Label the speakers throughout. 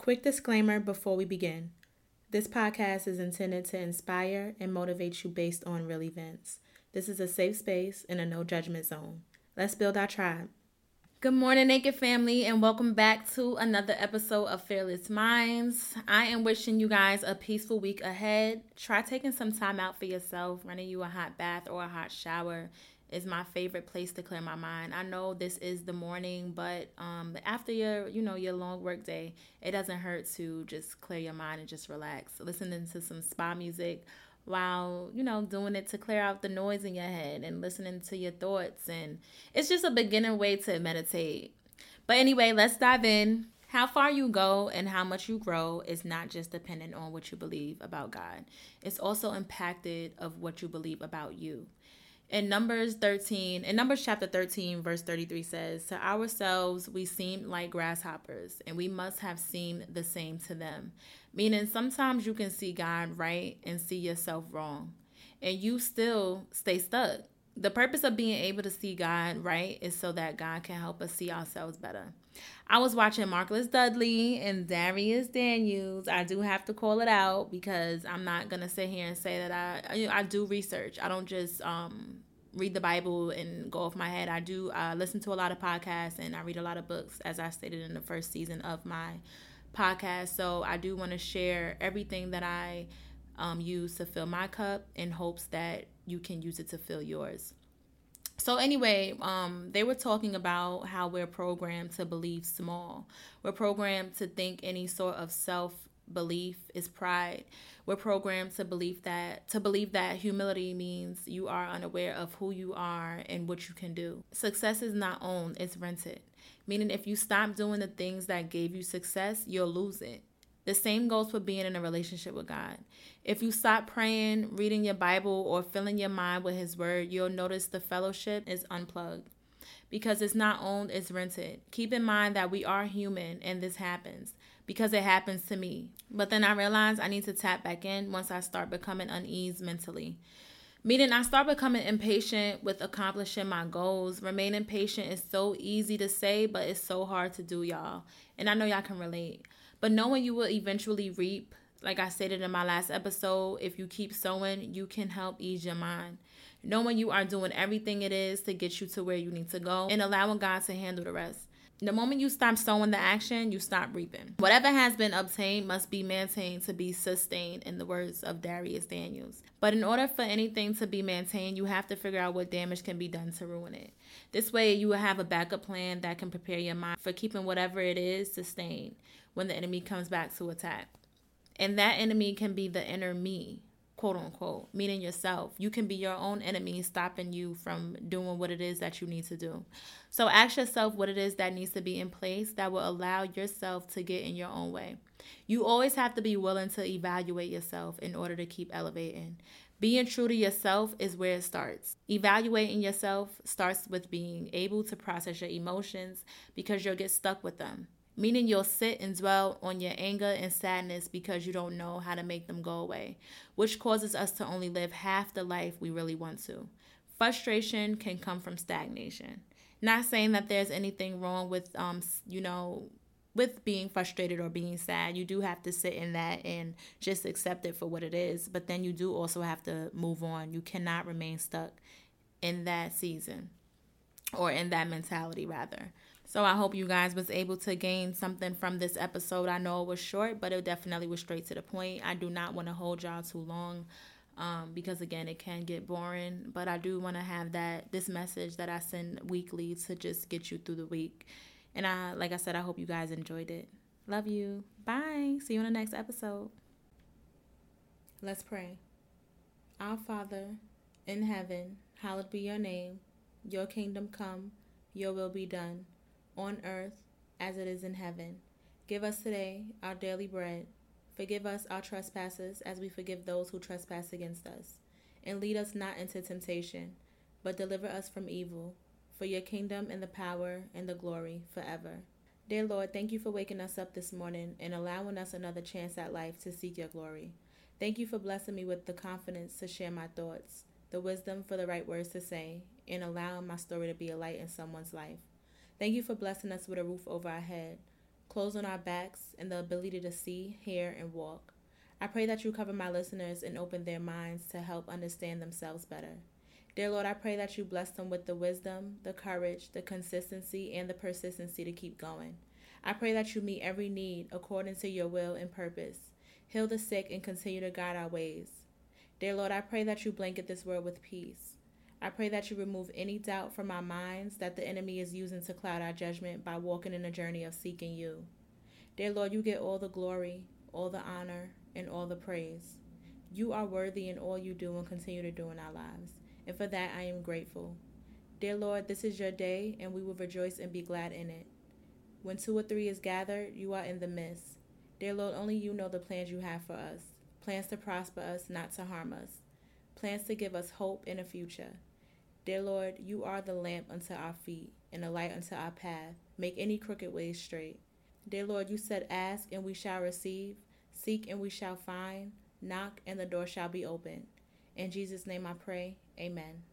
Speaker 1: Quick disclaimer before we begin. This podcast is intended to inspire and motivate you based on real events. This is a safe space and a no judgment zone. Let's build our tribe. Good morning, Naked family, and welcome back to another episode of Fearless Minds. I am wishing you guys a peaceful week ahead. Try taking some time out for yourself. Running you a hot bath or a hot shower is my favorite place to clear my mind. I know this is the morning, but after your long work day, it doesn't hurt to just clear your mind and just relax. Listening to some spa music while doing it to clear out the noise in your head and listening to your thoughts, and it's just a beginner way to meditate. But anyway, let's dive in. How far you go and how much you grow is not just dependent on what you believe about God. It's also impacted of what you believe about you. In Numbers chapter 13, verse 33 says, "To ourselves we seem like grasshoppers, and we must have seemed the same to them." Meaning sometimes you can see God right and see yourself wrong, and you still stay stuck. The purpose of being able to see God right is so that God can help us see ourselves better. I was watching Marcus Dudley and Darius Daniels. I do have to call it out because I'm not going to sit here and say that I do research. I don't just read the Bible and go off my head. I do listen to a lot of podcasts and I read a lot of books, as I stated in the first season of my podcast. So I do want to share everything that I use to fill my cup in hopes that you can use it to fill yours. So anyway, they were talking about how we're programmed to believe small. We're programmed to think any sort of self-belief is pride. We're programmed to believe that humility means you are unaware of who you are and what you can do. Success is not owned, it's rented. Meaning if you stop doing the things that gave you success, you'll lose it. The same goes for being in a relationship with God. If you stop praying, reading your Bible, or filling your mind with His Word, you'll notice the fellowship is unplugged. Because it's not owned, it's rented. Keep in mind that we are human and this happens. Because it happens to me. But then I realize I need to tap back in once I start becoming uneasy mentally. Meaning I start becoming impatient with accomplishing my goals. Remaining patient is so easy to say, but it's so hard to do, y'all. And I know y'all can relate. But knowing you will eventually reap, like I stated in my last episode, if you keep sowing, you can help ease your mind. Knowing you are doing everything it is to get you to where you need to go and allowing God to handle the rest. The moment you stop sowing the action, you stop reaping. Whatever has been obtained must be maintained to be sustained, in the words of Darius Daniels. But in order for anything to be maintained, you have to figure out what damage can be done to ruin it. This way, you will have a backup plan that can prepare your mind for keeping whatever it is sustained when the enemy comes back to attack. And that enemy can be the inner me, quote unquote, meaning yourself. You can be your own enemy, stopping you from doing what it is that you need to do. So ask yourself what it is that needs to be in place that will allow yourself to get in your own way. You always have to be willing to evaluate yourself in order to keep elevating. Being true to yourself is where it starts. Evaluating yourself starts with being able to process your emotions because you'll get stuck with them. Meaning you'll sit and dwell on your anger and sadness because you don't know how to make them go away, which causes us to only live half the life we really want to. Frustration can come from stagnation. Not saying that there's anything wrong with, with being frustrated or being sad. You do have to sit in that and just accept it for what it is. But then you do also have to move on. You cannot remain stuck in that season or in that mentality, rather. So I hope you guys was able to gain something from this episode. I know it was short, but it definitely was straight to the point. I do not want to hold y'all too long because, again, it can get boring. But I do want to have this message that I send weekly to just get you through the week. And like I said, I hope you guys enjoyed it. Love you. Bye. See you in the next episode. Let's pray. Our Father in heaven, hallowed be your name. Your kingdom come, your will be done, on earth as it is in heaven. Give us today our daily bread. Forgive us our trespasses as we forgive those who trespass against us. And lead us not into temptation, but deliver us from evil. For your kingdom and the power and the glory forever. Dear Lord, thank you for waking us up this morning and allowing us another chance at life to seek your glory. Thank you for blessing me with the confidence to share my thoughts, the wisdom for the right words to say, and allowing my story to be a light in someone's life. Thank you for blessing us with a roof over our head, clothes on our backs, and the ability to see, hear, and walk. I pray that you cover my listeners and open their minds to help understand themselves better. Dear Lord, I pray that you bless them with the wisdom, the courage, the consistency, and the persistency to keep going. I pray that you meet every need according to your will and purpose. Heal the sick and continue to guide our ways. Dear Lord, I pray that you blanket this world with peace. I pray that you remove any doubt from our minds that the enemy is using to cloud our judgment by walking in a journey of seeking you. Dear Lord, you get all the glory, all the honor, and all the praise. You are worthy in all you do and continue to do in our lives, and for that I am grateful. Dear Lord, this is your day, and we will rejoice and be glad in it. When 2 or 3 is gathered, you are in the midst. Dear Lord, only you know the plans you have for us, plans to prosper us, not to harm us, plans to give us hope in a future. Dear Lord, you are the lamp unto our feet and a light unto our path. Make any crooked ways straight. Dear Lord, you said, ask and we shall receive, seek and we shall find, knock and the door shall be opened. In Jesus' name I pray, amen.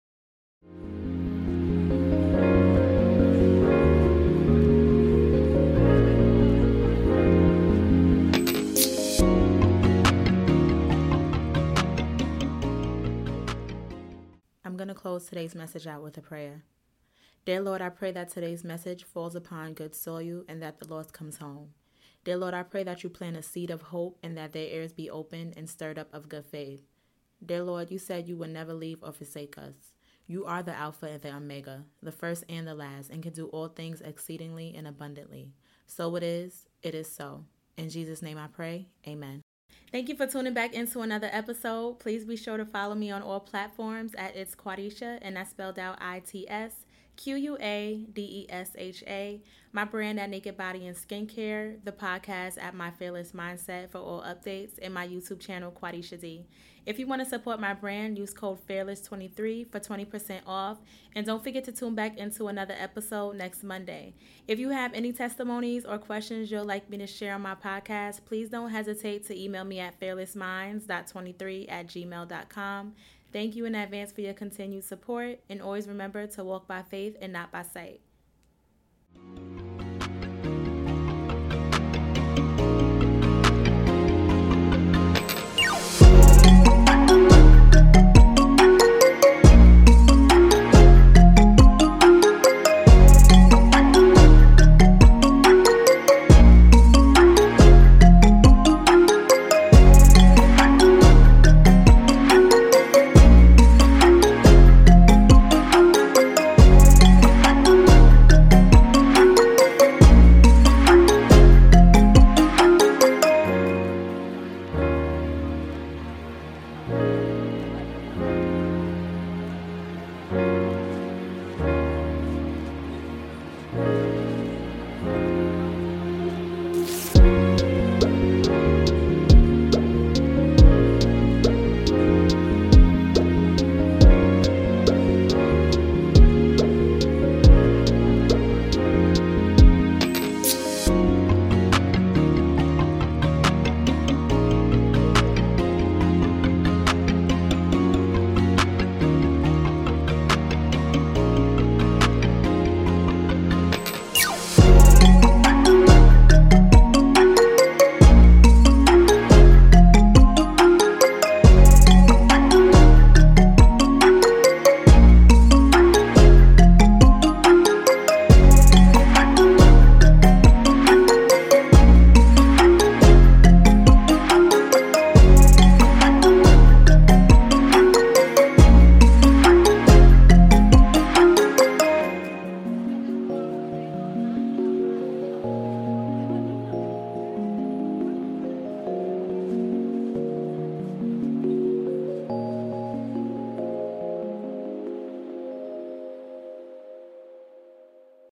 Speaker 1: I'm going to close today's message out with a prayer. Dear Lord, I pray that today's message falls upon good soil and that the lost comes home. Dear Lord, I pray that you plant a seed of hope and that their ears be opened and stirred up of good faith. Dear Lord, you said you would never leave or forsake us. You are the Alpha and the Omega, the first and the last, and can do all things exceedingly and abundantly. So it is so. In Jesus' name I pray, amen. Thank you for tuning back into another episode. Please be sure to follow me on all platforms at It's Quadisha, and that's spelled out ITSQUADESHA. My brand at Naked Body and Skincare, the podcast at My Fearless Mindset for all updates, and my YouTube channel, Quadisha D. If you want to support my brand, use code FEARLESS23 for 20% off. And don't forget to tune back into another episode next Monday. If you have any testimonies or questions you'd like me to share on my podcast, please don't hesitate to email me at fearlessminds.23@gmail.com. Thank you in advance for your continued support. And always remember to walk by faith and not by sight.